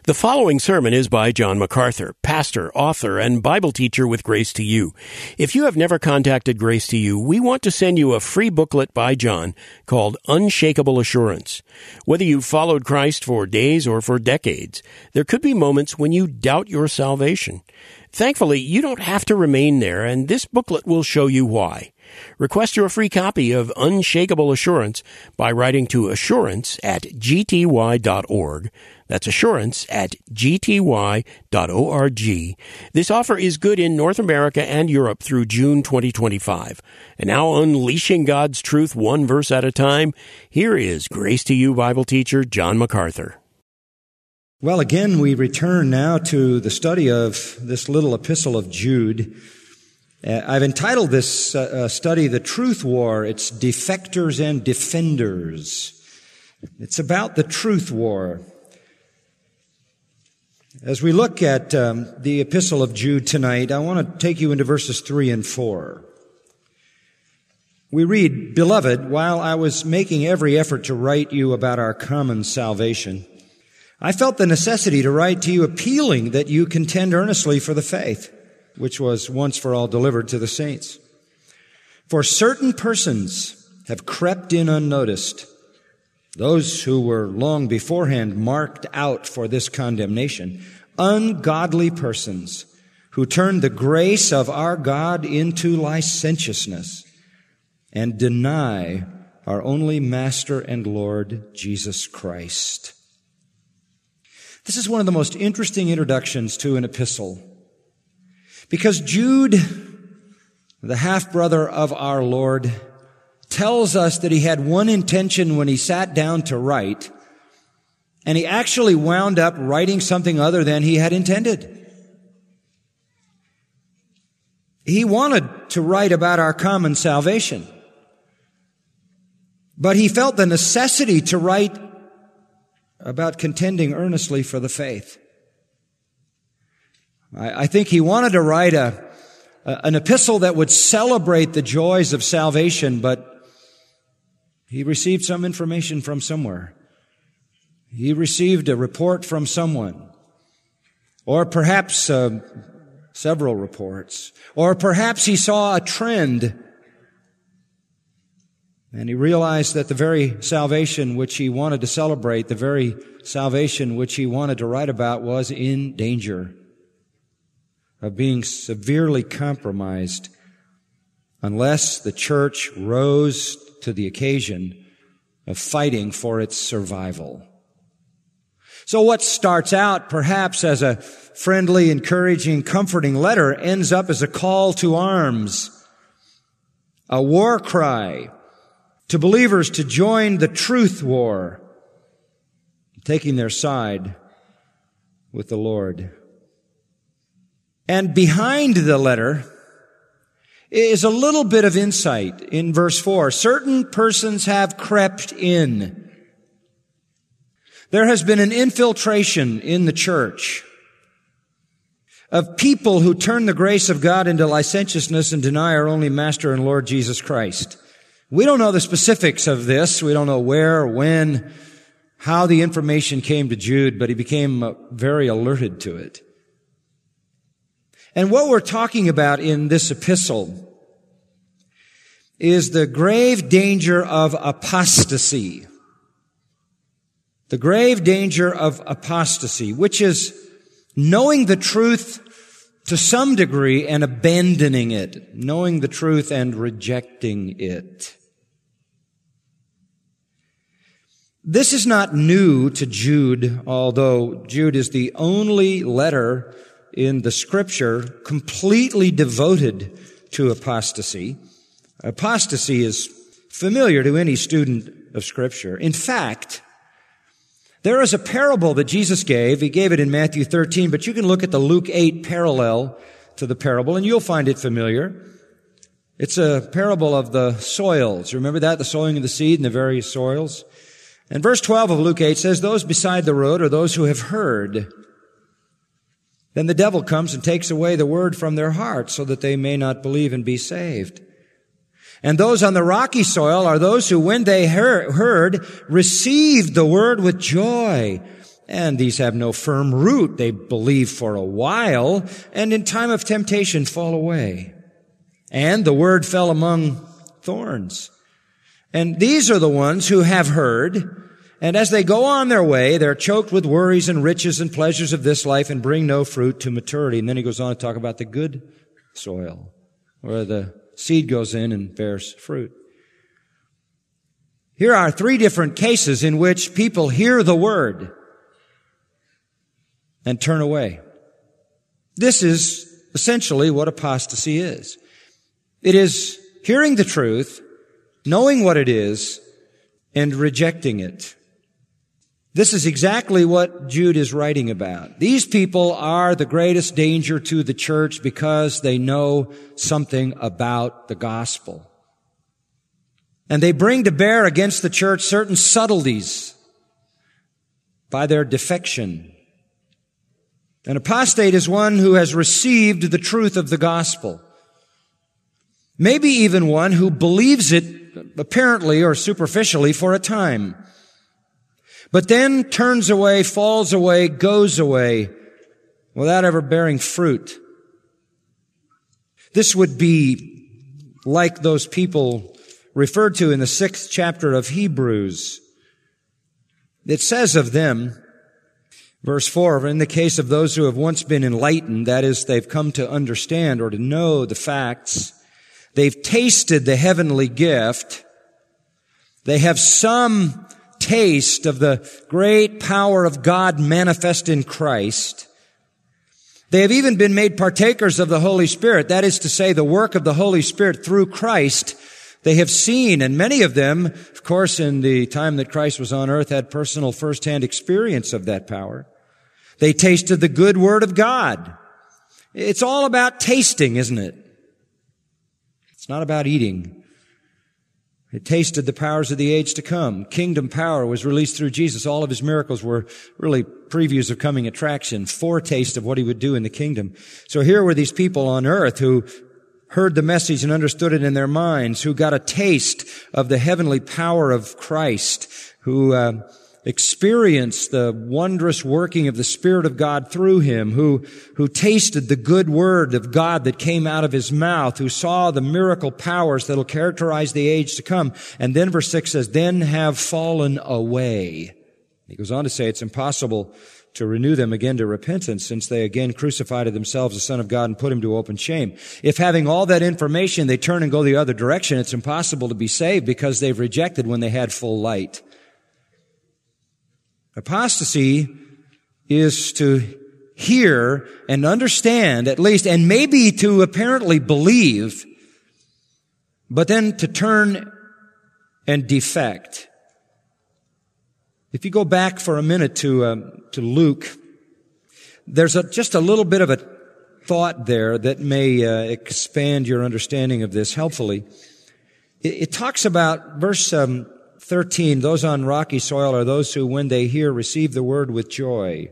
The following sermon is by John MacArthur, pastor, author, and Bible teacher with Grace to You. If you have never contacted Grace to You, we want to send you a free booklet by John called Unshakable Assurance. Whether you've followed Christ for days or for decades, there could be moments when you doubt your salvation. Thankfully, you don't have to remain there, and this booklet will show you why. Request your free copy of Unshakable Assurance by writing to assurance@gty.org. That's assurance@gty.org. This offer is good in North America and Europe through June 2025. And now, unleashing God's truth one verse at a time, here is Grace to You Bible teacher John MacArthur. Well, again, we return now to the study of this little epistle of Jude. I've entitled this study, The Truth War. It's Defectors and Defenders. It's about the truth war. As we look at the epistle of Jude tonight, I want to take you into verses 3 and 4. We read, "Beloved, while I was making every effort to write you about our common salvation, I felt the necessity to write to you appealing that you contend earnestly for the faith, which was once for all delivered to the saints. For certain persons have crept in unnoticed, those who were long beforehand marked out for this condemnation, ungodly persons who turned the grace of our God into licentiousness and deny our only Master and Lord, Jesus Christ." This is one of the most interesting introductions to an epistle, because Jude, the half-brother of our Lord, tells us that he had one intention when he sat down to write, and he actually wound up writing something other than he had intended. He wanted to write about our common salvation, but he felt the necessity to write about contending earnestly for the faith. I think he wanted to write an epistle that would celebrate the joys of salvation, but he received some information from somewhere. He received a report from someone, or perhaps several reports, or perhaps he saw a trend, and he realized that the very salvation which he wanted to celebrate, the very salvation which he wanted to write about, was in danger of being severely compromised unless the church rose to the occasion of fighting for its survival. So what starts out perhaps as a friendly, encouraging, comforting letter ends up as a call to arms, a war cry to believers to join the truth war, taking their side with the Lord. And behind the letter is a little bit of insight in verse 4. Certain persons have crept in. There has been an infiltration in the church of people who turn the grace of God into licentiousness and deny our only Master and Lord Jesus Christ. We don't know the specifics of this. We don't know where, when, how the information came to Jude, but he became very alerted to it. And what we're talking about in this epistle is the grave danger of apostasy. The grave danger of apostasy, which is knowing the truth to some degree and abandoning it, knowing the truth and rejecting it. This is not new to Jude, although Jude is the only letter in the Scripture completely devoted to apostasy. Apostasy is familiar to any student of Scripture. In fact, there is a parable that Jesus gave. He gave it in Matthew 13, but you can look at the Luke 8 parallel to the parable, and you'll find it familiar. It's a parable of the soils. Remember that? The sowing of the seed and the various soils. And verse 12 of Luke 8 says, "Those beside the road are those who have heard. Then the devil comes and takes away the word from their hearts so that they may not believe and be saved. And those on the rocky soil are those who, when they heard, received the word with joy And these have no firm root. They believe for a while, and in time of temptation fall away. And the word fell among thorns. And these are the ones who have heard, and as they go on their way, they're choked with worries and riches and pleasures of this life and bring no fruit to maturity. And then he goes on to talk about the good soil, where the seed goes in and bears fruit. Here are 3 different cases in which people hear the word and turn away. This is essentially what apostasy is. It is hearing the truth, knowing what it is, and rejecting it. This is exactly what Jude is writing about. These people are the greatest danger to the church because they know something about the gospel. And they bring to bear against the church certain subtleties by their defection. An apostate is one who has received the truth of the gospel. Maybe even one who believes it apparently or superficially for a time, but then turns away, falls away, goes away without ever bearing fruit. This would be like those people referred to in the 6th chapter of Hebrews. It says of them, verse 4, in the case of those who have once been enlightened, that is, they've come to understand or to know the facts, they've tasted the heavenly gift, they have some taste of the great power of God manifest in Christ. They have even been made partakers of the Holy Spirit, that is to say, the work of the Holy Spirit through Christ. They have seen, and many of them, of course, in the time that Christ was on earth, had personal first-hand experience of that power. They tasted the good word of God. It's all about tasting, isn't it? It's not about eating. It tasted the powers of the age to come. Kingdom power was released through Jesus. All of his miracles were really previews of coming attraction, foretaste of what he would do in the kingdom. So here were these people on earth who heard the message and understood it in their minds, who got a taste of the heavenly power of Christ, who experienced the wondrous working of the Spirit of God through him, who tasted the good word of God that came out of his mouth, who saw the miracle powers that'll characterize the age to come. And then verse 6 says, then have fallen away. He goes on to say it's impossible to renew them again to repentance, since they again crucified to themselves the Son of God and put him to open shame. If having all that information they turn and go the other direction, it's impossible to be saved because they've rejected when they had full light. Apostasy is to hear and understand at least, and maybe to apparently believe, but then to turn and defect. If you go back for a minute to Luke, there's just a little bit of a thought there that may expand your understanding of this helpfully. It talks about verse 13, those on rocky soil are those who, when they hear, receive the word with joy.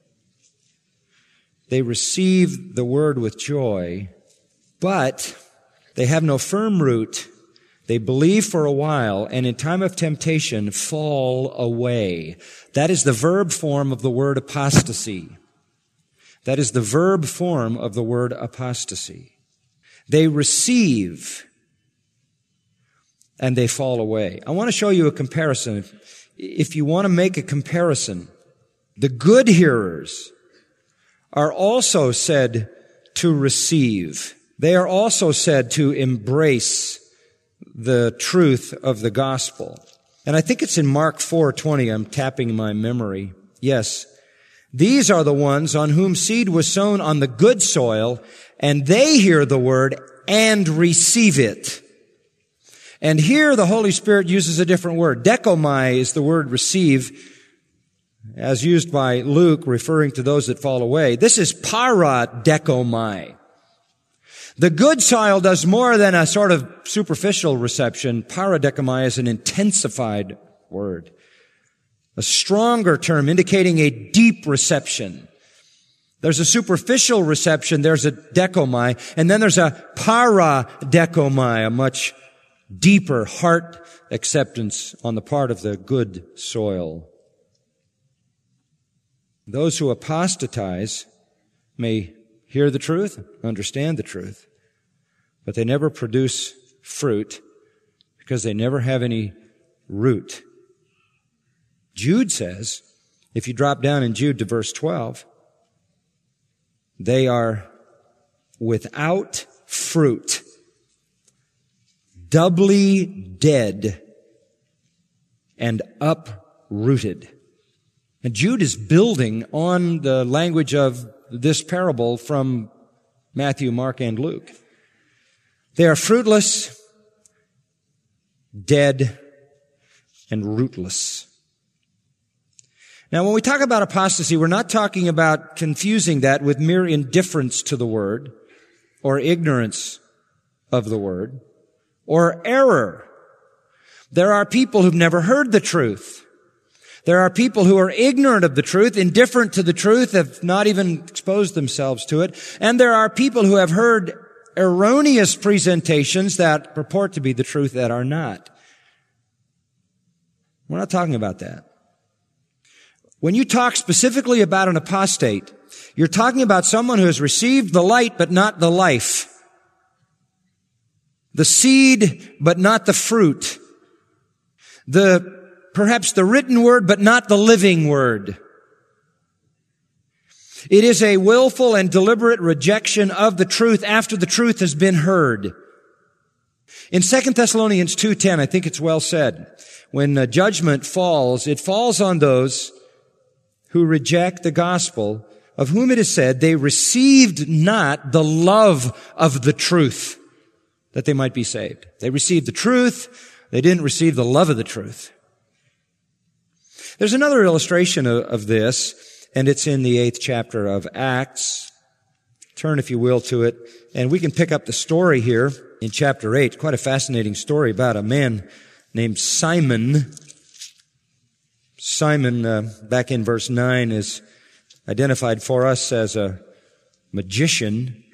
They receive the word with joy, but they have no firm root. They believe for a while, and in time of temptation fall away. That is the verb form of the word apostasy. That is the verb form of the word apostasy. They receive, and they fall away. I want to show you a comparison. If you want to make a comparison, the good hearers are also said to receive. They are also said to embrace the truth of the gospel. And I think it's in Mark 4:20. I'm tapping my memory. Yes. These are the ones on whom seed was sown on the good soil, and they hear the word and receive it. And here the Holy Spirit uses a different word. Dekomai is the word receive, as used by Luke, referring to those that fall away. This is paradekomai. The good soil does more than a sort of superficial reception. Paradekomai is an intensified word, a stronger term indicating a deep reception. There's a superficial reception, there's a dekomai, and then there's a paradekomai, a much deeper heart acceptance on the part of the good soil. Those who apostatize may hear the truth, understand the truth, but they never produce fruit because they never have any root. Jude says, if you drop down in Jude to verse 12, they are without fruit, doubly dead, and uprooted. And Jude is building on the language of this parable from Matthew, Mark, and Luke. They are fruitless, dead, and rootless. Now, when we talk about apostasy, we're not talking about confusing that with mere indifference to the word, or ignorance of the word, or error. There are people who've never heard the truth. There are people who are ignorant of the truth, indifferent to the truth, have not even exposed themselves to it. And there are people who have heard erroneous presentations that purport to be the truth that are not. We're not talking about that. When you talk specifically about an apostate, you're talking about someone who has received the light but not the life, the seed but not the fruit, perhaps the written word, but not the living word. It is a willful and deliberate rejection of the truth after the truth has been heard. In 2 Thessalonians 2:10, I think it's well said, when judgment falls, it falls on those who reject the gospel, of whom it is said, they received not the love of the truth, that they might be saved. They received the truth, they didn't receive the love of the truth. There's another illustration of this, and it's in the 8th chapter of Acts. Turn, if you will, to it, and we can pick up the story here in chapter 8. Quite a fascinating story about a man named Simon. Simon, back in verse 9, is identified for us as a magician,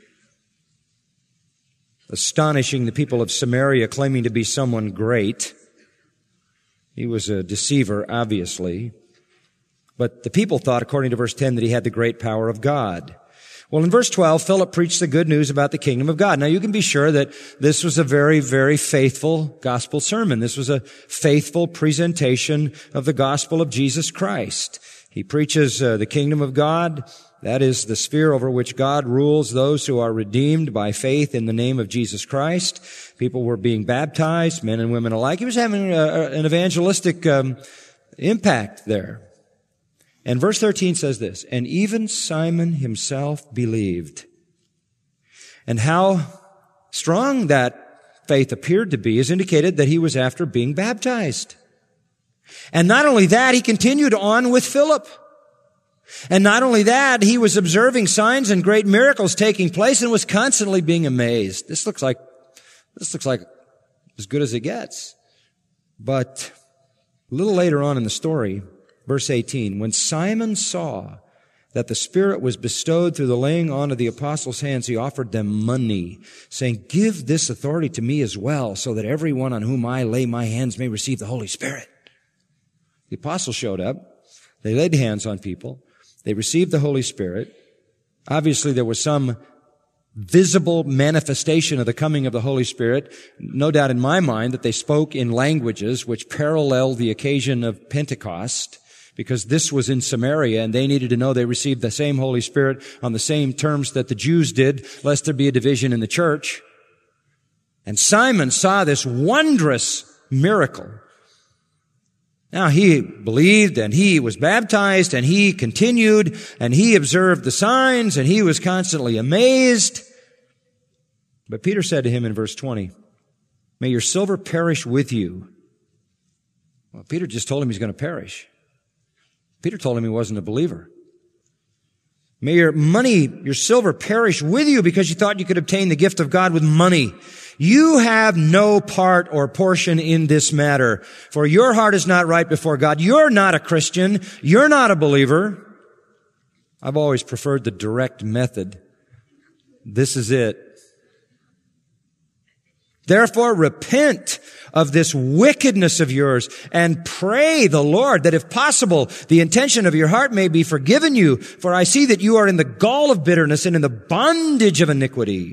astonishing the people of Samaria, claiming to be someone great. He was a deceiver, obviously. But the people thought, according to verse 10, that he had the great power of God. Well, in verse 12, Philip preached the good news about the kingdom of God. Now, you can be sure that this was a very, very faithful gospel sermon. This was a faithful presentation of the gospel of Jesus Christ. He preaches the kingdom of God. That is the sphere over which God rules those who are redeemed by faith in the name of Jesus Christ. People were being baptized, men and women alike. He was having an evangelistic impact there. And verse 13 says this, and even Simon himself believed. And how strong that faith appeared to be is indicated that he was after being baptized. And not only that, he continued on with Philip. And not only that, he was observing signs and great miracles taking place and was constantly being amazed. This looks like as good as it gets. But a little later on in the story, verse 18, when Simon saw that the Spirit was bestowed through the laying on of the apostles' hands, he offered them money, saying, give this authority to me as well, so that everyone on whom I lay my hands may receive the Holy Spirit. The apostles showed up. They laid hands on people. They received the Holy Spirit. Obviously, there was some visible manifestation of the coming of the Holy Spirit. No doubt in my mind that they spoke in languages which paralleled the occasion of Pentecost, because this was in Samaria and they needed to know they received the same Holy Spirit on the same terms that the Jews did, lest there be a division in the church. And Simon saw this wondrous miracle. Now he believed and he was baptized and he continued and he observed the signs and he was constantly amazed. But Peter said to him in verse 20, may your silver perish with you. Well, Peter just told him he's going to perish. Peter told him he wasn't a believer. May your money, your silver perish with you because you thought you could obtain the gift of God with money. You have no part or portion in this matter, for your heart is not right before God. You're not a Christian. You're not a believer. I've always preferred the direct method. This is it. Therefore repent of this wickedness of yours and pray the Lord that if possible the intention of your heart may be forgiven you. For I see that you are in the gall of bitterness and in the bondage of iniquity.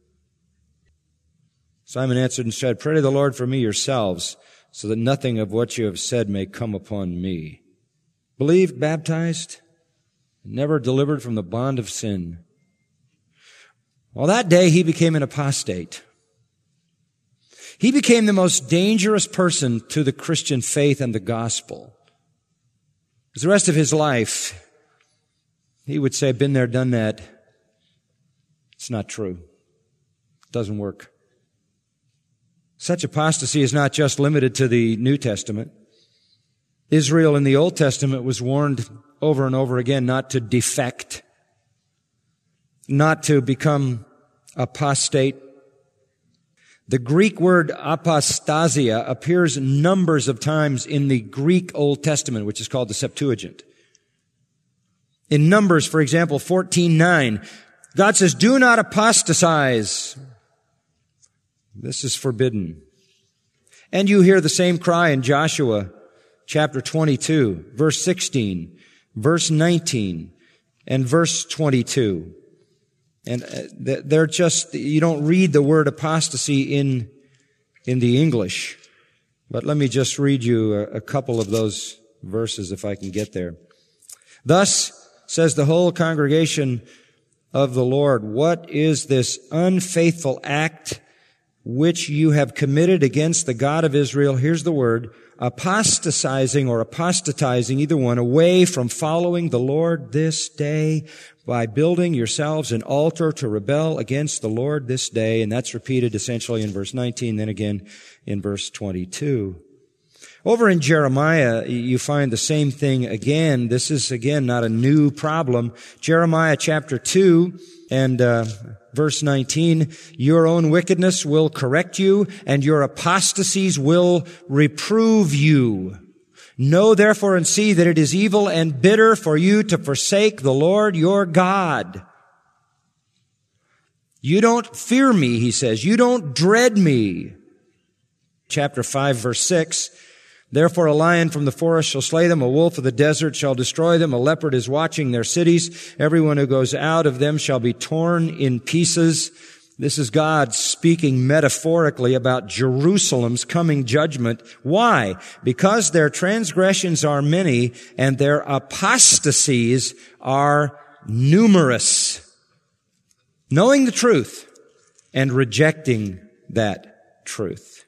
Simon answered and said, pray to the Lord for me yourselves, so that nothing of what you have said may come upon me. Believed, baptized, never delivered from the bond of sin. Well, that day he became an apostate. He became the most dangerous person to the Christian faith and the gospel. As the rest of his life, he would say, been there, done that. It's not true. It doesn't work. Such apostasy is not just limited to the New Testament. Israel in the Old Testament was warned over and over again not to defect, not to become apostate. The Greek word apostasia appears numbers of times in the Greek Old Testament, which is called the Septuagint. In Numbers, for example, 14:9, God says, do not apostatize. This is forbidden. And you hear the same cry in Joshua chapter 22, verse 16, verse 19, and verse 22. And they're just, you don't read the word apostasy in the English. But let me just read you a couple of those verses if I can get there. Thus says the whole congregation of the Lord, what is this unfaithful act which you have committed against the God of Israel? Here's the word, apostatizing or apostatizing, either one, away from following the Lord this day by building yourselves an altar to rebel against the Lord this day. And that's repeated essentially in verse 19, then again in verse 22. Over in Jeremiah, you find the same thing again. This is, again, not a new problem. Jeremiah chapter 2 and verse 19, your own wickedness will correct you, and your apostasies will reprove you. Know therefore and see that it is evil and bitter for you to forsake the Lord your God. You don't fear me, he says. You don't dread me. Chapter 5, verse 6, therefore a lion from the forest shall slay them, a wolf of the desert shall destroy them, a leopard is watching their cities. Everyone who goes out of them shall be torn in pieces. This is God speaking metaphorically about Jerusalem's coming judgment. Why? Because their transgressions are many and their apostasies are numerous. Knowing the truth and rejecting that truth.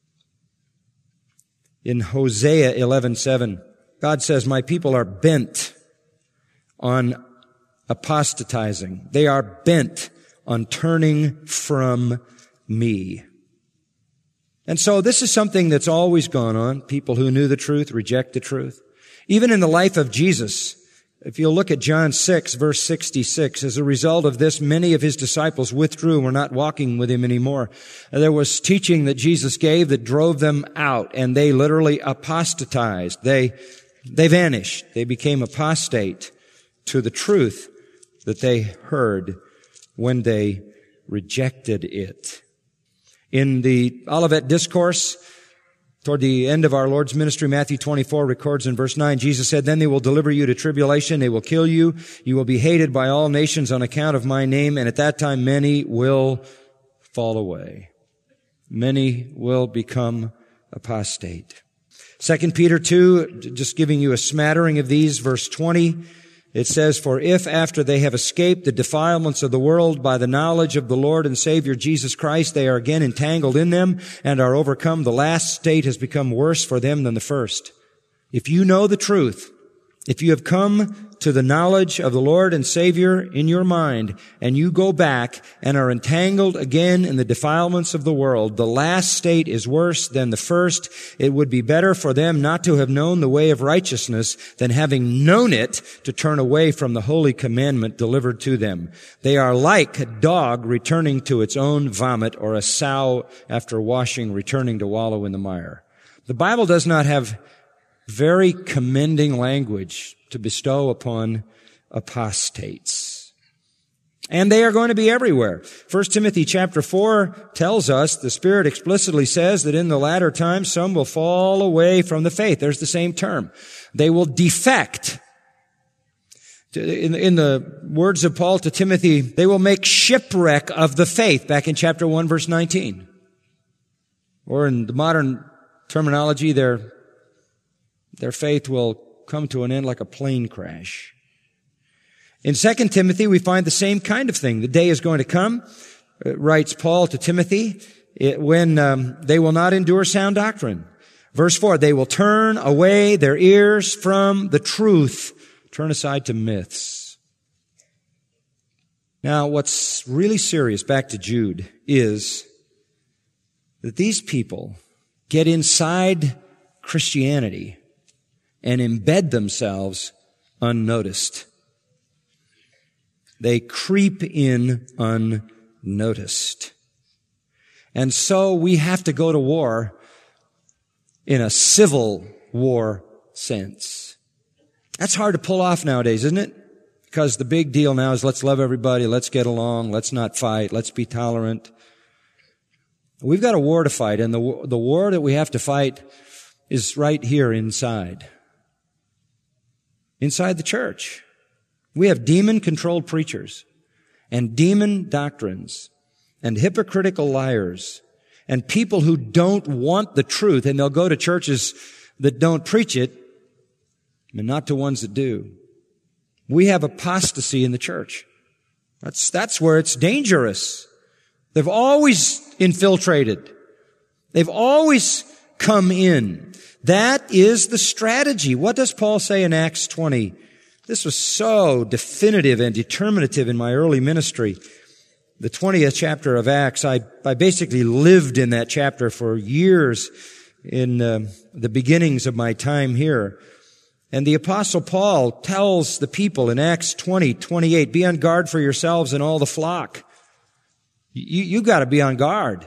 In Hosea 11:7, God says, my people are bent on apostatizing. They are bent on turning from me. And so this is something that's always gone on. People who knew the truth reject the truth. Even in the life of Jesus, if you'll look at John 6, verse 66, as a result of this, many of his disciples withdrew and were not walking with him anymore. There was teaching that Jesus gave that drove them out, and they literally apostatized. They vanished. They became apostate to the truth that they heard when they rejected it. In the Olivet Discourse, toward the end of our Lord's ministry, Matthew 24 records in verse 9, Jesus said, then they will deliver you to tribulation. They will kill you. You will be hated by all nations on account of my name. And at that time, many will fall away. Many will become apostate. 2 Peter 2, just giving you a smattering of these, verse 20, it says, for if after they have escaped the defilements of the world by the knowledge of the Lord and Savior Jesus Christ, they are again entangled in them and are overcome, the last state has become worse for them than the first. If you know the truth, if you have come to the knowledge of the Lord and Savior in your mind, and you go back and are entangled again in the defilements of the world, the last state is worse than the first. It would be better for them not to have known the way of righteousness than having known it to turn away from the holy commandment delivered to them. They are like a dog returning to its own vomit, or a sow after washing returning to wallow in the mire. The Bible does not have very commending language to bestow upon apostates. And they are going to be everywhere. 1 Timothy chapter 4 tells us, the Spirit explicitly says that in the latter times some will fall away from the faith. There's the same term. They will defect. In the words of Paul to Timothy, they will make shipwreck of the faith, back in chapter 1, verse 19. Or in the modern terminology, their faith will come to an end like a plane crash. In 2 Timothy, we find the same kind of thing. The day is going to come, writes Paul to Timothy, when they will not endure sound doctrine. Verse 4, they will turn away their ears from the truth, turn aside to myths. Now, what's really serious, back to Jude, is that these people get inside Christianity and embed themselves unnoticed. They creep in unnoticed. And so we have to go to war in a civil war sense. That's hard to pull off nowadays, isn't it? Because the big deal now is let's love everybody, let's get along, let's not fight, let's be tolerant. We've got a war to fight, and the war that we have to fight is right here inside the church. We have demon-controlled preachers and demon doctrines and hypocritical liars and people who don't want the truth, and they'll go to churches that don't preach it and not to ones that do. We have apostasy in the church. That's where it's dangerous. They've always infiltrated. They've always come in. That is the strategy. What does Paul say in Acts 20? This was so definitive and determinative in my early ministry. The 20th chapter of Acts, I basically lived in that chapter for years in the beginnings of my time here. And the Apostle Paul tells the people in Acts 20:28, be on guard for yourselves and all the flock. You got to be on guard.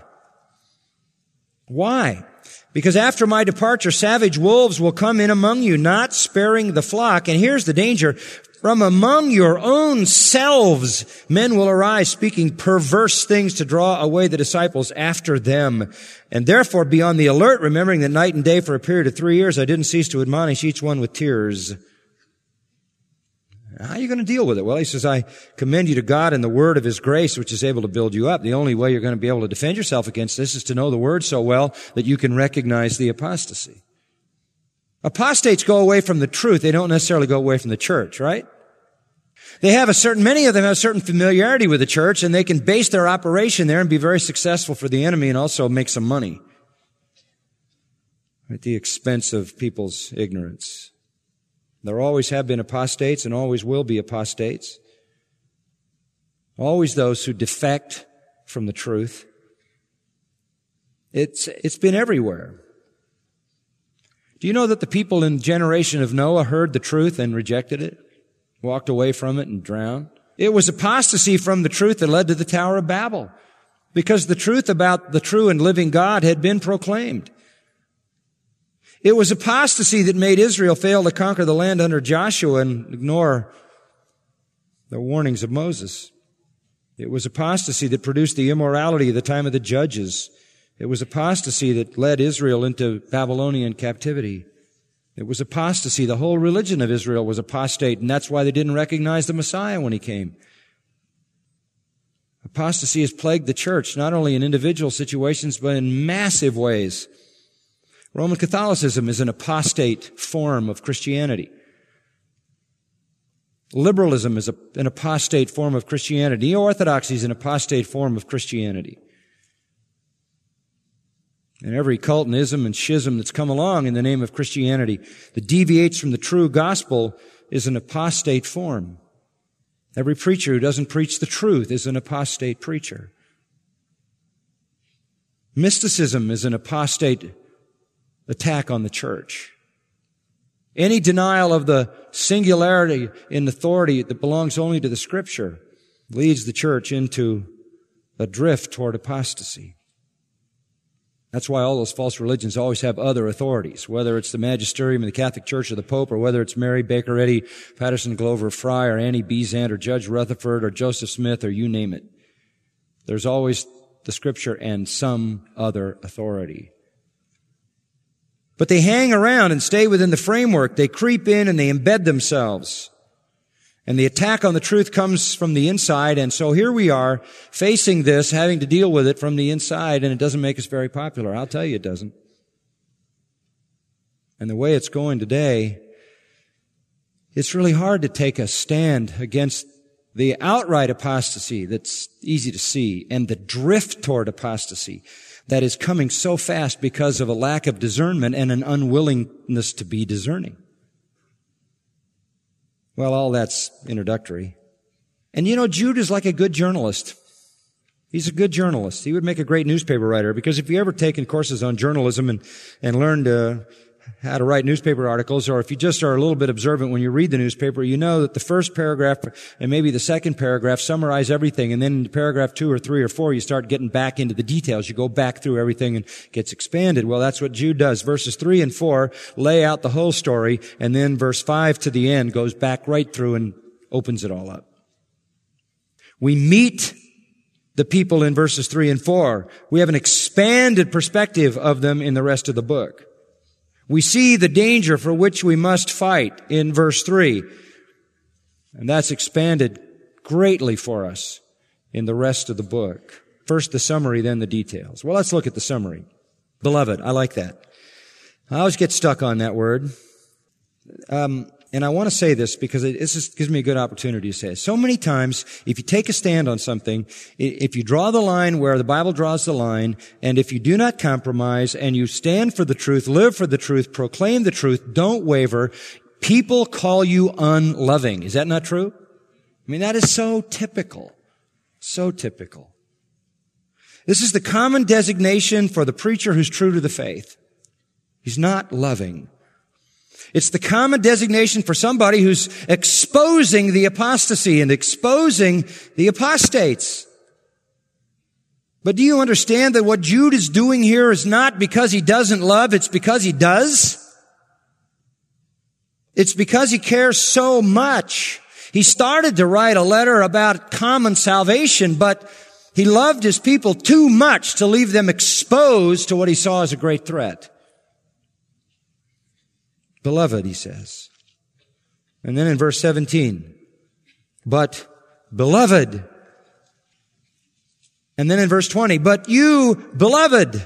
Why? Because after my departure, savage wolves will come in among you, not sparing the flock. And here's the danger. From among your own selves, men will arise speaking perverse things to draw away the disciples after them. And therefore be on the alert, remembering that night and day for a period of 3 years I didn't cease to admonish each one with tears. How are you going to deal with it? Well, he says, I commend you to God and the word of His grace, which is able to build you up. The only way you're going to be able to defend yourself against this is to know the word so well that you can recognize the apostasy. Apostates go away from the truth. They don't necessarily go away from the church, right? Many of them have a certain familiarity with the church, and they can base their operation there and be very successful for the enemy and also make some money at the expense of people's ignorance. There always have been apostates and always will be apostates. Always those who defect from the truth. It's been everywhere. Do you know that the people in the generation of Noah heard the truth and rejected it? Walked away from it and drowned? It was apostasy from the truth that led to the Tower of Babel, because the truth about the true and living God had been proclaimed. It was apostasy that made Israel fail to conquer the land under Joshua and ignore the warnings of Moses. It was apostasy that produced the immorality of the time of the judges. It was apostasy that led Israel into Babylonian captivity. It was apostasy. The whole religion of Israel was apostate, and that's why they didn't recognize the Messiah when He came. Apostasy has plagued the church, not only in individual situations, but in massive ways. Roman Catholicism is an apostate form of Christianity. Liberalism is an apostate form of Christianity. Neo-Orthodoxy is an apostate form of Christianity. And every cult and ism and schism that's come along in the name of Christianity that deviates from the true gospel is an apostate form. Every preacher who doesn't preach the truth is an apostate preacher. Mysticism is an apostate attack on the church. Any denial of the singularity in authority that belongs only to the Scripture leads the church into a drift toward apostasy. That's why all those false religions always have other authorities, whether it's the magisterium of the Catholic Church or the Pope, or whether it's Mary Baker Eddy, Patterson Glover Fry, or Annie Besant, or Judge Rutherford, or Joseph Smith, or you name it. There's always the Scripture and some other authority. But they hang around and stay within the framework. They creep in and they embed themselves. And the attack on the truth comes from the inside, and so here we are facing this, having to deal with it from the inside, and it doesn't make us very popular. I'll tell you it doesn't. And the way it's going today, it's really hard to take a stand against the outright apostasy that's easy to see, and the drift toward apostasy that is coming so fast because of a lack of discernment and an unwillingness to be discerning. Well, all that's introductory. And you know, Jude is like a good journalist. He's a good journalist. He would make a great newspaper writer, because if you ever taken courses on journalism and learned how to write newspaper articles, or if you just are a little bit observant when you read the newspaper, you know that the first paragraph and maybe the second paragraph summarize everything, and then in paragraph 2 or 3 or 4 you start getting back into the details. You go back through everything and it gets expanded. Well, that's what Jude does. Verses 3 and 4 lay out the whole story, and then verse 5 to the end goes back right through and opens it all up. We meet the people in verses 3 and 4. We have an expanded perspective of them in the rest of the book. We see the danger for which we must fight in verse 3. And that's expanded greatly for us in the rest of the book. First the summary, then the details. Well, let's look at the summary. Beloved, I like that. I always get stuck on that word. And I want to say this because this gives me a good opportunity to say it. So many times, if you take a stand on something, if you draw the line where the Bible draws the line, and if you do not compromise, and you stand for the truth, live for the truth, proclaim the truth, don't waver, people call you unloving. Is that not true? I mean, that is so typical. So typical. This is the common designation for the preacher who's true to the faith. He's not loving. It's the common designation for somebody who's exposing the apostasy and exposing the apostates. But do you understand that what Jude is doing here is not because he doesn't love, it's because he does? It's because he cares so much. He started to write a letter about common salvation, but he loved his people too much to leave them exposed to what he saw as a great threat. Beloved, he says. And then in verse 17, but beloved. And then in verse 20, but you, beloved.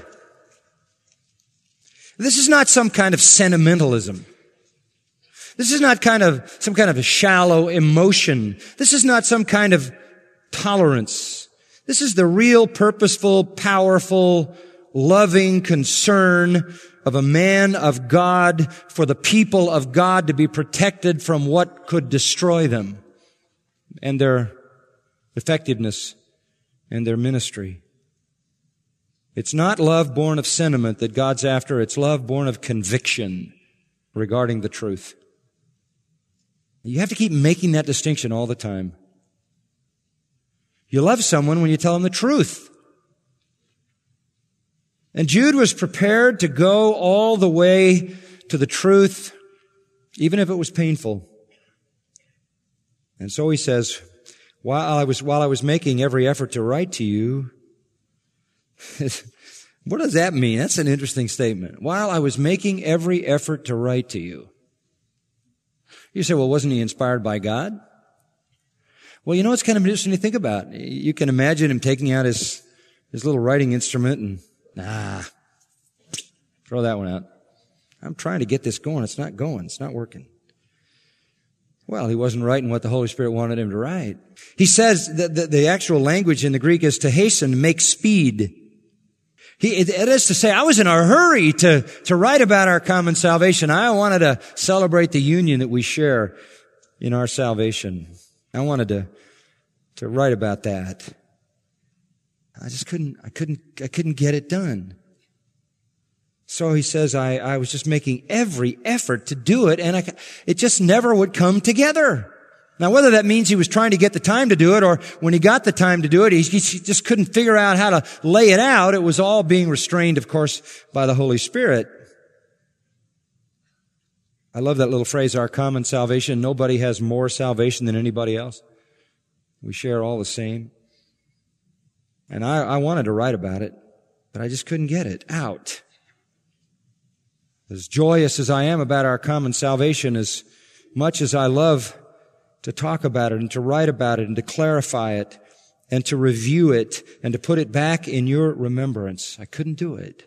This is not some kind of sentimentalism. This is not some kind of a shallow emotion. This is not some kind of tolerance. This is the real, purposeful, powerful, loving concern of a man of God for the people of God to be protected from what could destroy them and their effectiveness and their ministry. It's not love born of sentiment that God's after. It's love born of conviction regarding the truth. You have to keep making that distinction all the time. You love someone when you tell them the truth. And Jude was prepared to go all the way to the truth, even if it was painful. And so he says, while I was making every effort to write to you, what does that mean? That's an interesting statement. While I was making every effort to write to you. You say, well, wasn't he inspired by God? Well, you know, it's kind of interesting to think about. You can imagine him taking out his little writing instrument and throw that one out. I'm trying to get this going. It's not going. It's not working. Well, he wasn't writing what the Holy Spirit wanted him to write. He says that the actual language in the Greek is to hasten, make speed. It is to say, I was in a hurry to write about our common salvation. I wanted to celebrate the union that we share in our salvation. I wanted to write about that. I just couldn't get it done. So he says, I was just making every effort to do it, and it just never would come together. Now, whether that means he was trying to get the time to do it, or when he got the time to do it, he just couldn't figure out how to lay it out. It was all being restrained, of course, by the Holy Spirit. I love that little phrase, our common salvation. Nobody has more salvation than anybody else. We share all the same. And I wanted to write about it, but I just couldn't get it out. As joyous as I am about our common salvation, as much as I love to talk about it and to write about it and to clarify it and to review it and to put it back in your remembrance, I couldn't do it.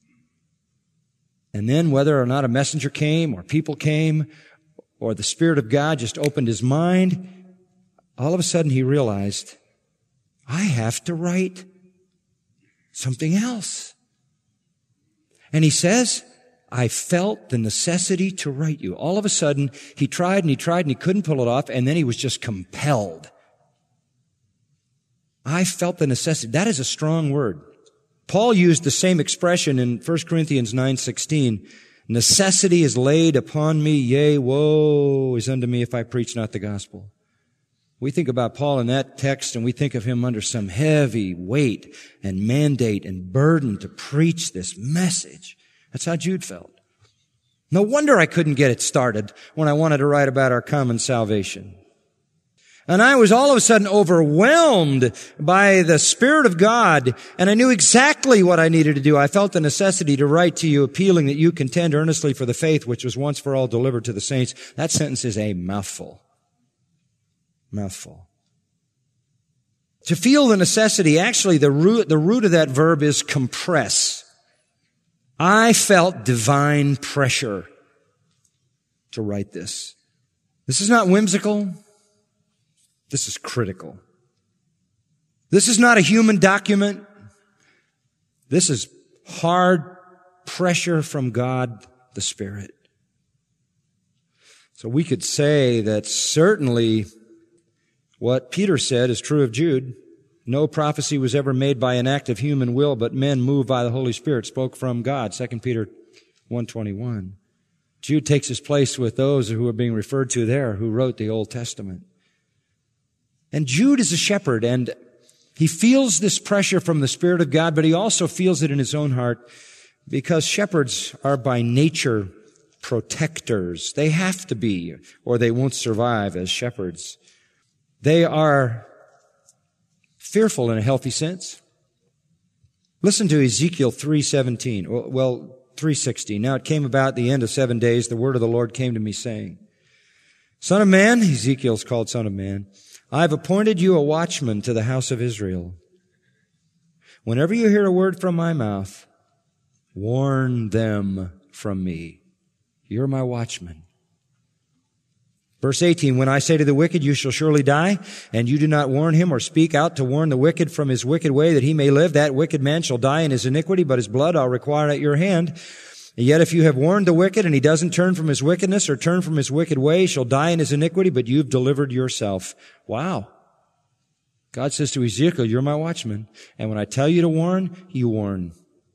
And then whether or not a messenger came or people came or the Spirit of God just opened his mind, all of a sudden he realized, I have to write something else. And he says, I felt the necessity to write you. All of a sudden, he tried and he couldn't pull it off, and then he was just compelled. I felt the necessity. That is a strong word. Paul used the same expression in 1 Corinthians 9:16. Necessity is laid upon me, yea, woe is unto me if I preach not the gospel. We think about Paul in that text, and we think of him under some heavy weight and mandate and burden to preach this message. That's how Jude felt. No wonder I couldn't get it started when I wanted to write about our common salvation. And I was all of a sudden overwhelmed by the Spirit of God, and I knew exactly what I needed to do. I felt the necessity to write to you, appealing that you contend earnestly for the faith which was once for all delivered to the saints. That sentence is a mouthful. Mouthful. To feel the necessity, actually the root of that verb is compress. I felt divine pressure to write this. This is not whimsical. This is critical. This is not a human document. This is hard pressure from God the Spirit. So we could say that certainly what Peter said is true of Jude. No prophecy was ever made by an act of human will, but men moved by the Holy Spirit spoke from God. 2 Peter 1:21. Jude takes his place with those who are being referred to there, who wrote the Old Testament. And Jude is a shepherd, and he feels this pressure from the Spirit of God, but he also feels it in his own heart, because shepherds are by nature protectors. They have to be, or they won't survive as shepherds. They are fearful in a healthy sense. Listen to Ezekiel 3:17. 3:16. Now it came about the end of 7 days, the word of the Lord came to me saying, Son of man, Ezekiel's called Son of Man, I have appointed you a watchman to the house of Israel. Whenever you hear a word from my mouth, warn them from me. You're my watchman. Verse 18, when I say to the wicked, you shall surely die, and you do not warn him or speak out to warn the wicked from his wicked way that he may live, that wicked man shall die in his iniquity, but his blood I'll require at your hand. And yet if you have warned the wicked and he doesn't turn from his wickedness or turn from his wicked way, he shall die in his iniquity, but you've delivered yourself. Wow. God says to Ezekiel, you're my watchman. And when I tell you to warn, you warn.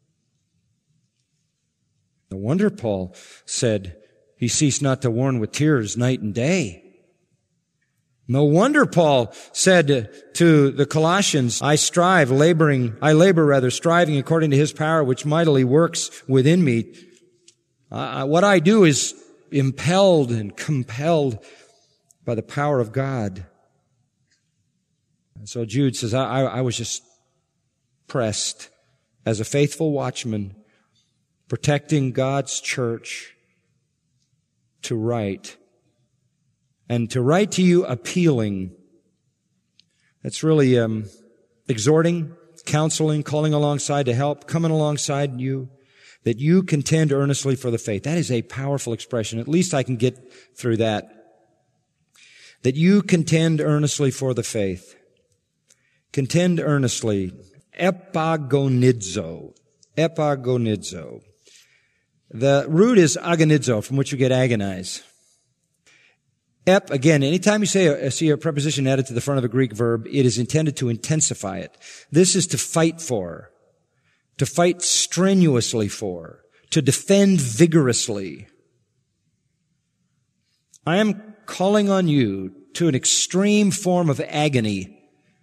No wonder Paul said, he ceased not to warn with tears night and day. No wonder Paul said to the Colossians, I labor striving according to his power, which mightily works within me. What I do is impelled and compelled by the power of God. And so Jude says, I was just pressed as a faithful watchman, protecting God's church, to write. And to write to you appealing. That's really exhorting, counseling, calling alongside to help, coming alongside you, that you contend earnestly for the faith. That is a powerful expression. At least I can get through that. That you contend earnestly for the faith. Contend earnestly. Epagonizo. Epagonizo. The root is agonizo, from which you get agonize. Again, anytime you see a preposition added to the front of a Greek verb, it is intended to intensify it. This is to fight for, to fight strenuously for, to defend vigorously. I am calling on you to an extreme form of agony.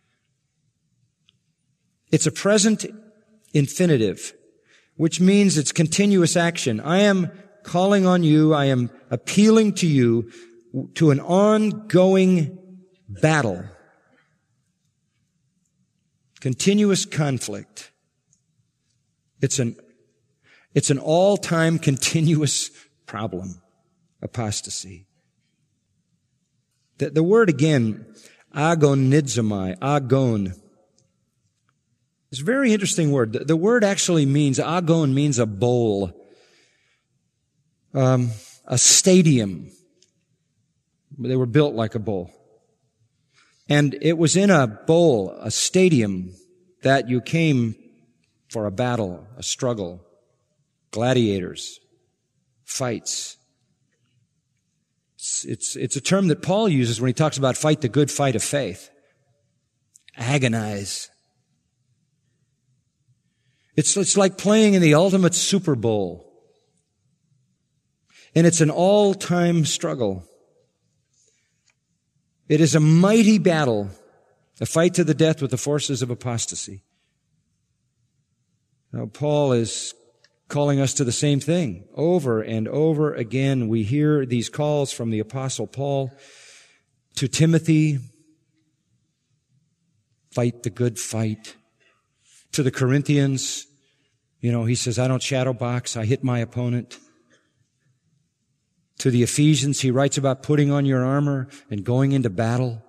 It's a present infinitive, which means it's continuous action. I am calling on you, I am appealing to you to an ongoing battle. Continuous conflict. It's an all-time continuous problem. Apostasy. The word again, agonizomai, agon. It's a very interesting word. The word actually means, agon means a bowl, a stadium. They were built like a bowl. And it was in a bowl, a stadium, that you came for a battle, a struggle, gladiators, fights. It's a term that Paul uses when he talks about fight the good fight of faith. Agonize. It's like playing in the ultimate Super Bowl. And it's an all-time struggle. It is a mighty battle, a fight to the death with the forces of apostasy. Now, Paul is calling us to the same thing. Over and over again, we hear these calls from the Apostle Paul to Timothy, fight the good fight. To the Corinthians, he says, I don't shadow box, I hit my opponent. To the Ephesians, he writes about putting on your armor and going into battle.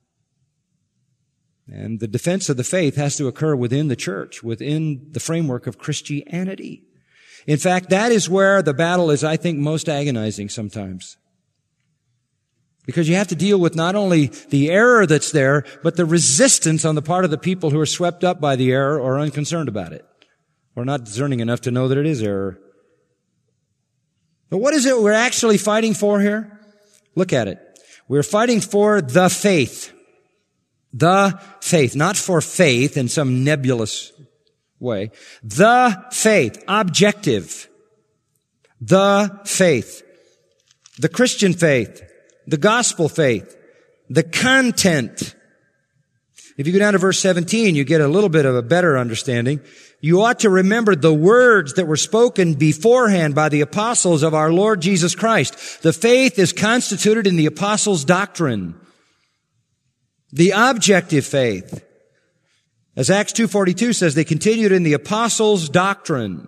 And the defense of the faith has to occur within the church, within the framework of Christianity. In fact, that is where the battle is, I think, most agonizing sometimes. Because you have to deal with not only the error that's there, but the resistance on the part of the people who are swept up by the error or unconcerned about it, or not discerning enough to know that it is error. But what is it we're actually fighting for here? Look at it. We're fighting for the faith. The faith. Not for faith in some nebulous way. The faith. Objective. The faith. The Christian faith. The gospel faith. The content. If you go down to verse 17, you get a little bit of a better understanding. You ought to remember the words that were spoken beforehand by the apostles of our Lord Jesus Christ. The faith is constituted in the apostles' doctrine. The objective faith. As Acts 2:42 says, they continued in the apostles' doctrine.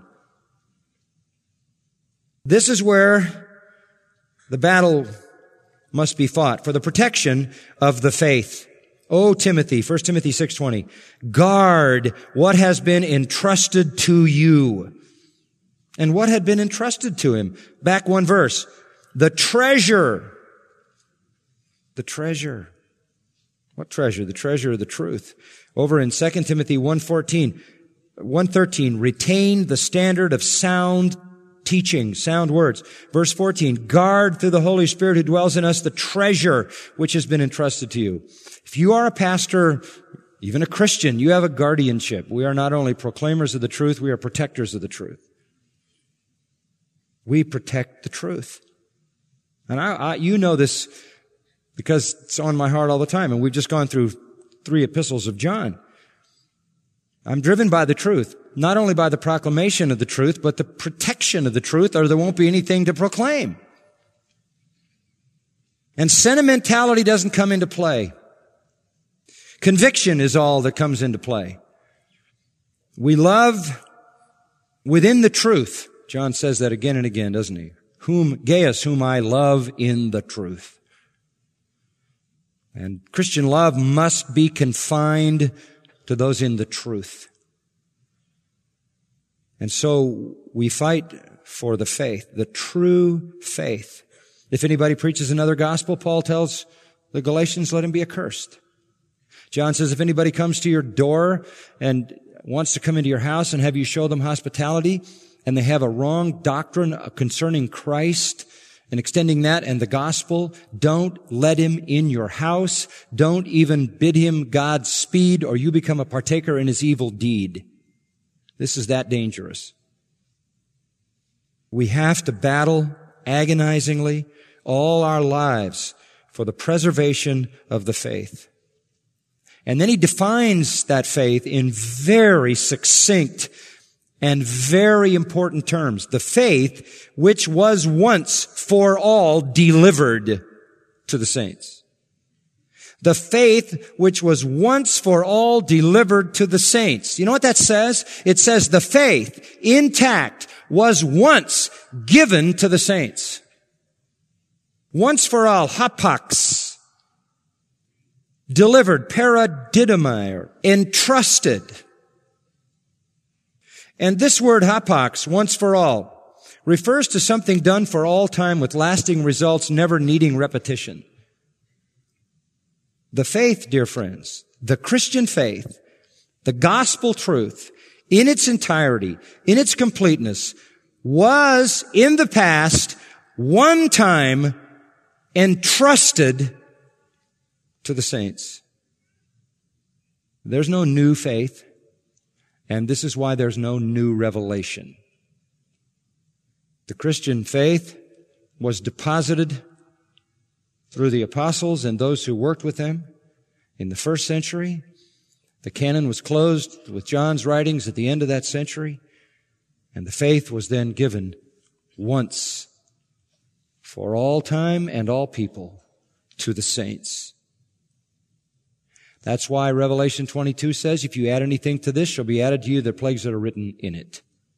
This is where the battle must be fought for the protection of the faith. O Timothy, 1 Timothy 6:20, guard what has been entrusted to you. And what had been entrusted to him? Back one verse. The treasure. The treasure. What treasure? The treasure of the truth. Over in 2 Timothy 1:13, retain the standard of sound teaching, sound words. Verse 14, guard through the Holy Spirit who dwells in us the treasure which has been entrusted to you. If you are a pastor, even a Christian, you have a guardianship. We are not only proclaimers of the truth, we are protectors of the truth. We protect the truth. And you know this because it's on my heart all the time. And we've just gone through 3 epistles of John. I'm driven by the truth, not only by the proclamation of the truth, but the protection of the truth, or there won't be anything to proclaim. And sentimentality doesn't come into play. Conviction is all that comes into play. We love within the truth. John says that again and again, doesn't he? Gaius, whom I love in the truth. And Christian love must be confined to those in the truth. And so we fight for the faith, the true faith. If anybody preaches another gospel, Paul tells the Galatians, let him be accursed. John says, if anybody comes to your door and wants to come into your house and have you show them hospitality, and they have a wrong doctrine concerning Christ and extending that and the gospel, don't let him in your house. Don't even bid him Godspeed, or you become a partaker in his evil deed. This is that dangerous. We have to battle agonizingly all our lives for the preservation of the faith. And then he defines that faith in very succinct and very important terms. The faith which was once for all delivered to the saints. The faith which was once for all delivered to the saints. You know what that says? It says the faith, intact, was once given to the saints. Once for all, hapax. Delivered, paradidomai, entrusted. And this word hapax, once for all, refers to something done for all time with lasting results, never needing repetition. The faith, dear friends, the Christian faith, the gospel truth, in its entirety, in its completeness, was in the past, one time, entrusted to the saints. There's no new faith, and this is why there's no new revelation. The Christian faith was deposited through the apostles and those who worked with them in the first century. The canon was closed with John's writings at the end of that century, and the faith was then given once for all time and all people to the saints. That's why Revelation 22 says, if you add anything to this, shall be added to you the plagues that are written in it.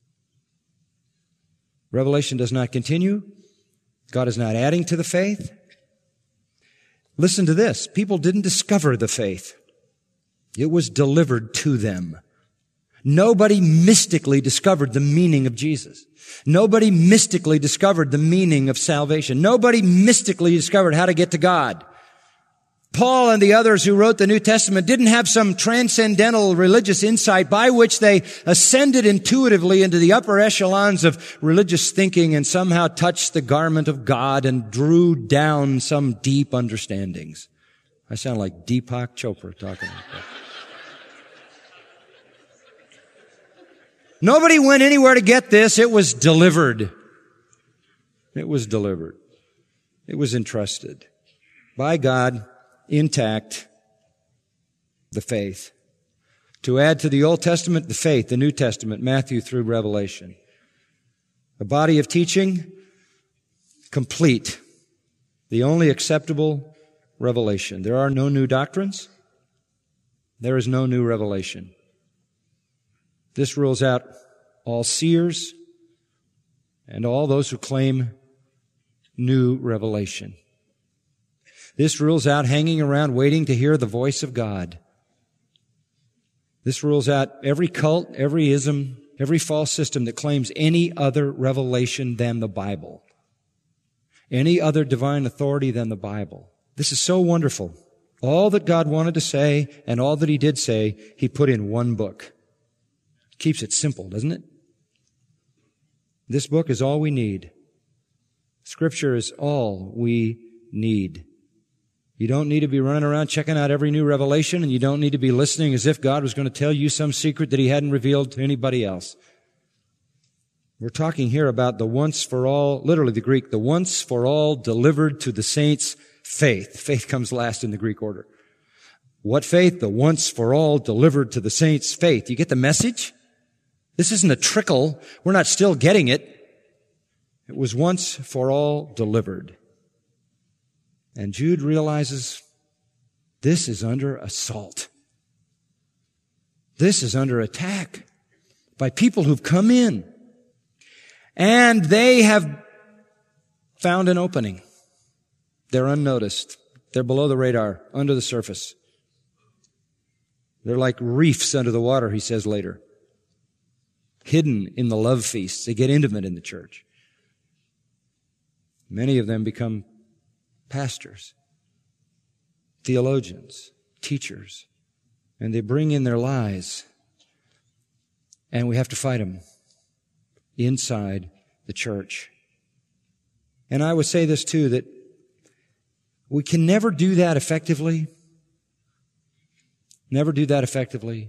Revelation does not continue. God is not adding to the faith. Listen to this. People didn't discover the faith. It was delivered to them. Nobody mystically discovered the meaning of Jesus. Nobody mystically discovered the meaning of salvation. Nobody mystically discovered how to get to God. Paul and the others who wrote the New Testament didn't have some transcendental religious insight by which they ascended intuitively into the upper echelons of religious thinking and somehow touched the garment of God and drew down some deep understandings. I sound like Deepak Chopra talking like that. Nobody went anywhere to get this. It was delivered. It was delivered. It was entrusted by God, intact, the faith. To add to the Old Testament, the faith, the New Testament, Matthew through Revelation. A body of teaching, complete. The only acceptable revelation. There are no new doctrines. There is no new revelation. This rules out all seers and all those who claim new revelation. This rules out hanging around waiting to hear the voice of God. This rules out every cult, every ism, every false system that claims any other revelation than the Bible. Any other divine authority than the Bible. This is so wonderful. All that God wanted to say and all that He did say, He put in one book. Keeps it simple, doesn't it? This book is all we need. Scripture is all we need. You don't need to be running around checking out every new revelation, and you don't need to be listening as if God was going to tell you some secret that He hadn't revealed to anybody else. We're talking here about the once for all, literally the Greek, the once for all delivered to the saints faith. Faith comes last in the Greek order. What faith? The once for all delivered to the saints faith. You get the message? This isn't a trickle. We're not still getting it. It was once for all delivered. And Jude realizes this is under assault. This is under attack by people who've come in. And they have found an opening. They're unnoticed. They're below the radar, under the surface. They're like reefs under the water, he says later. Hidden in the love feasts. They get intimate in the church. Many of them become pastors, theologians, teachers, and they bring in their lies. And we have to fight them inside the church. And I would say this too, that we can never do that effectively. Never do that effectively.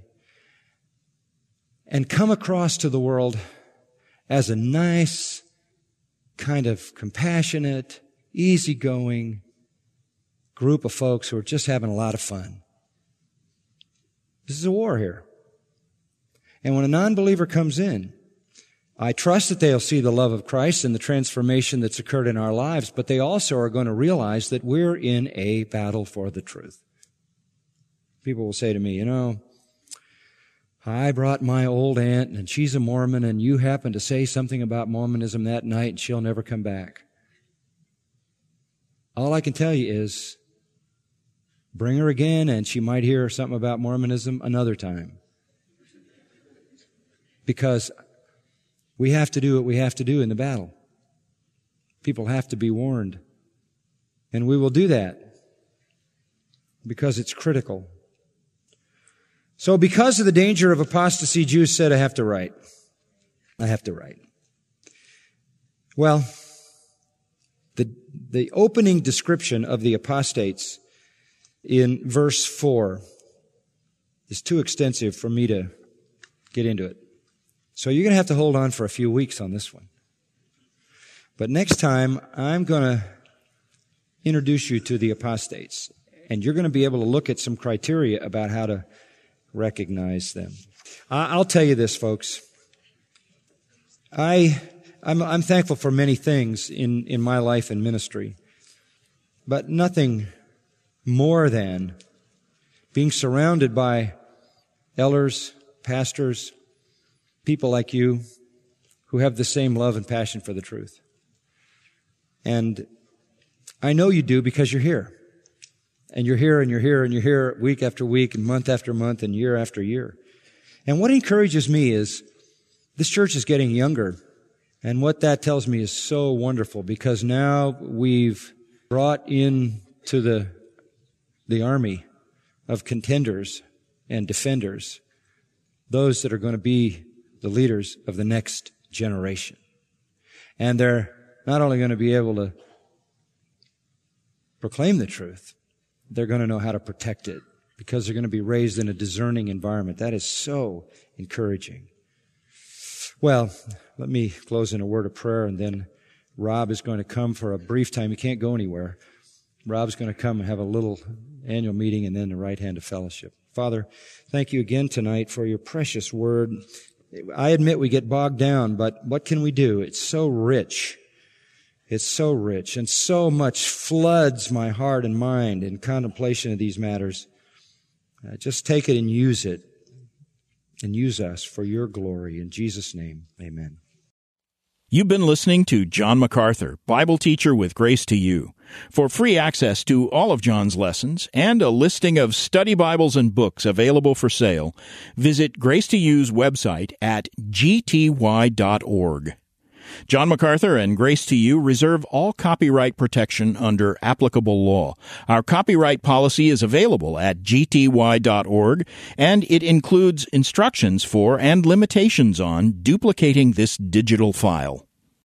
And come across to the world as a nice, kind of compassionate, easygoing, group of folks who are just having a lot of fun. This is a war here. And when a non-believer comes in, I trust that they'll see the love of Christ and the transformation that's occurred in our lives, but they also are going to realize that we're in a battle for the truth. People will say to me, I brought my old aunt, and she's a Mormon, and you happened to say something about Mormonism that night, and she'll never come back. All I can tell you is, bring her again, and she might hear something about Mormonism another time. Because we have to do what we have to do in the battle. People have to be warned. And we will do that because it's critical. So because of the danger of apostasy, Jews said, I have to write. Well, the opening description of the apostates in verse 4 is too extensive for me to get into it. So you're going to have to hold on for a few weeks on this one. But next time, I'm going to introduce you to the apostates, and you're going to be able to look at some criteria about how to recognize them. I'll tell you this, folks. I'm thankful for many things in my life and ministry, but nothing more than being surrounded by elders, pastors, people like you who have the same love and passion for the truth. And I know you do because you're here. And you're here and you're here and you're here week after week and month after month and year after year. And what encourages me is this church is getting younger. And what that tells me is so wonderful because now we've brought into the army of contenders and defenders those that are going to be the leaders of the next generation. And they're not only going to be able to proclaim the truth, they're going to know how to protect it because they're going to be raised in a discerning environment. That is so encouraging. Well, let me close in a word of prayer, and then Rob is going to come for a brief time. He can't go anywhere. Rob's going to come and have a little annual meeting and then the right hand of fellowship. Father, thank you again tonight for your precious word. I admit we get bogged down, but what can we do? It's so rich. It's so rich, and so much floods my heart and mind in contemplation of these matters. Just take it and use us for your glory. In Jesus' name, amen. You've been listening to John MacArthur, Bible teacher with Grace to You. For free access to all of John's lessons and a listing of study Bibles and books available for sale, visit Grace to You's website at gty.org. John MacArthur and Grace to You reserve all copyright protection under applicable law. Our copyright policy is available at gty.org, and it includes instructions for and limitations on duplicating this digital file.